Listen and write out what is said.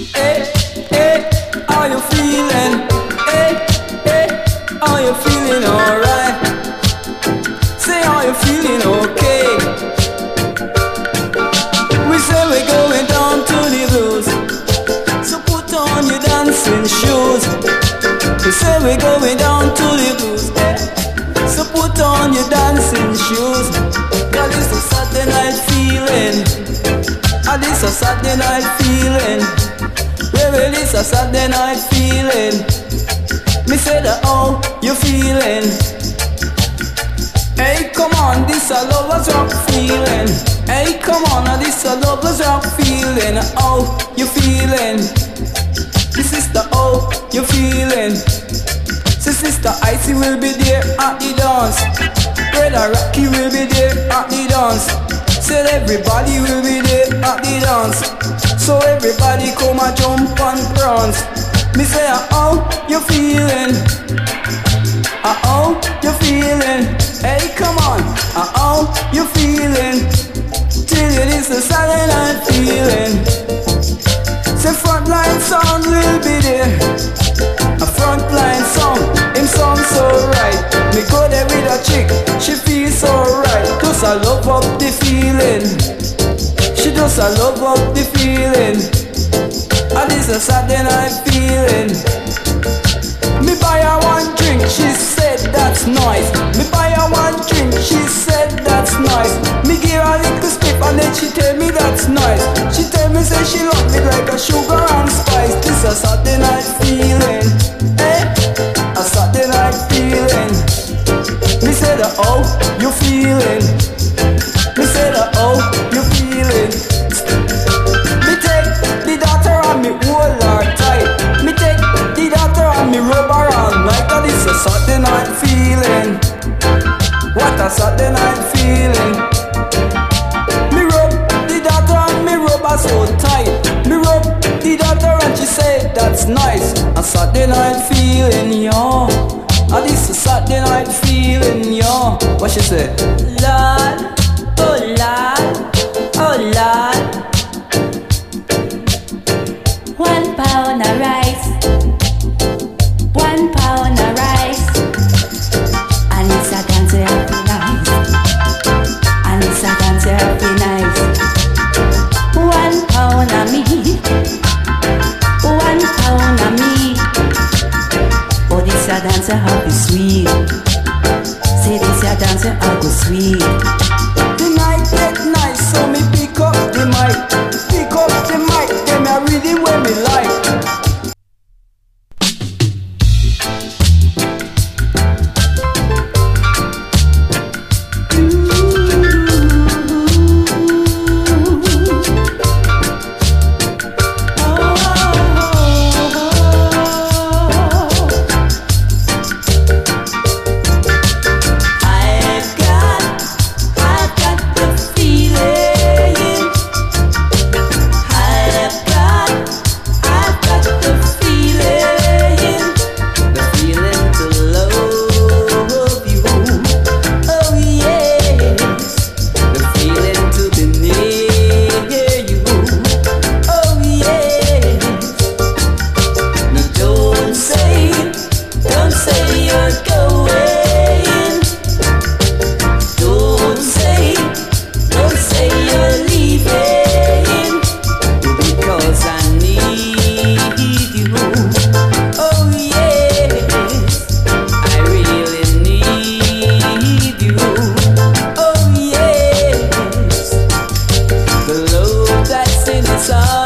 Hey, hey, how you feeling? Hey, hey, how you feeling? Alright. Say, are you feeling okay? We say we're going down to the blues, so put on your dancing shoes. We say we're going down to the blues, so put on your dancing shoes. Cause it's a Saturday night feeling. And it's a Saturday night feeling. Well, it's a Saturday night feeling. Me say that, oh, you feeling? Hey, come on, this a lovers rock feeling. Hey, come on, this a lovers rock feeling. Oh, you feeling? This is the oh, you feeling? So Sister Icy will be there at the dance. Brother Rocky will be there at the dance. Said everybody will be there at the dance. So everybody come and jump and prance. Me say, oh, you feeling? Oh, you feeling? Hey, come on. Oh, you feeling? Till it is a Saturday night feeling. Say frontline sound will be there. A frontline song, him sound so right. Me go there with a chick, she feels so right. Just I love up the feeling. She just I love up the feeling. And it's a Saturday night feeling. Me buy her one drink, she said that's nice. Me buy her one drink, she said that's nice. Me give her a little spit and then she tell me that's nice. She tell me say she love me like a sugar and spice. This a Saturday night feeling, eh? A Saturday night feeling. Me say the oh, you feeling? Me say the oh, you feeling? Me take the daughter and me hold her tight. Me take the daughter and me rub her all night. And it's a Saturday night feeling. What a Saturday night feeling. Me rub the daughter and me rub her so tight. Me rub the daughter and she said that's nice. A Saturday night feeling, yo. And it's a Saturday night feeling, yo. What she say? Lord, oh Lord, oh Lord. 1 pound of rice, 1 pound of rice. And it's a dance happy nice, and it's a dance happy nice. 1 pound of meat, 1 pound of meat. Oh, this a dance happy sweet. Say this a dance happy sweet. The night get nice, so me pick up the mic. Pick up the mic, then I read it when me like. Song.